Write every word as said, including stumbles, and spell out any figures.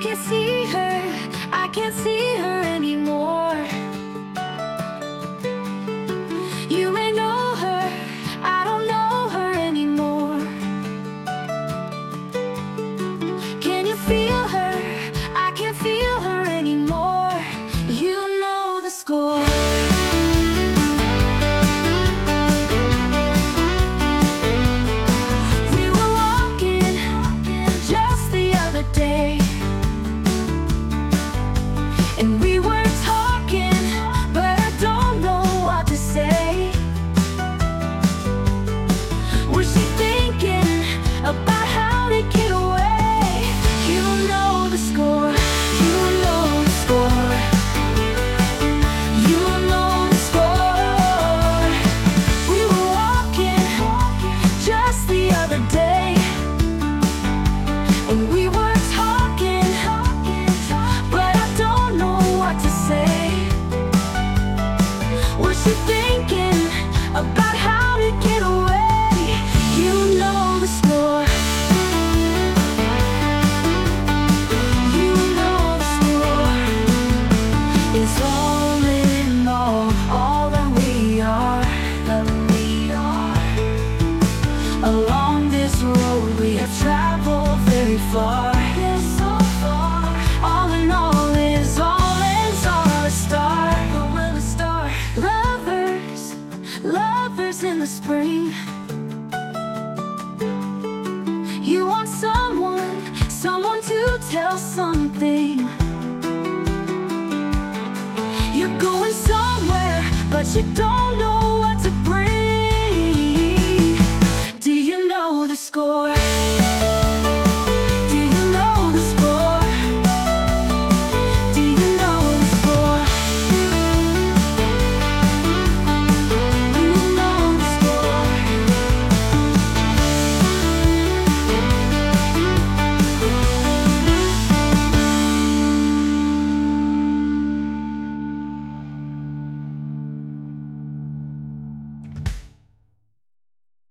can't see her, I can't see her anymore. You may know her, I don't know her anymore. Can you feel her? I can't feel her anymore. You know the score. We were walking just the other day, and we were talking, but I don't know what to say. Was she thinking about how to get away? You know the score. You know the score. You know the score. We were walking just the other day, and we were talking, but I don't know what to say. Was she thinking about how to get away? You know the score. You know the score. It's all in all, all that we are, that we are. Along this road we have traveled very far. Yes, so far. All in all is all is all a star. But we're the star. Lovers, lovers in the spring. You want someone, someone to tell something. You're going somewhere, but you don't know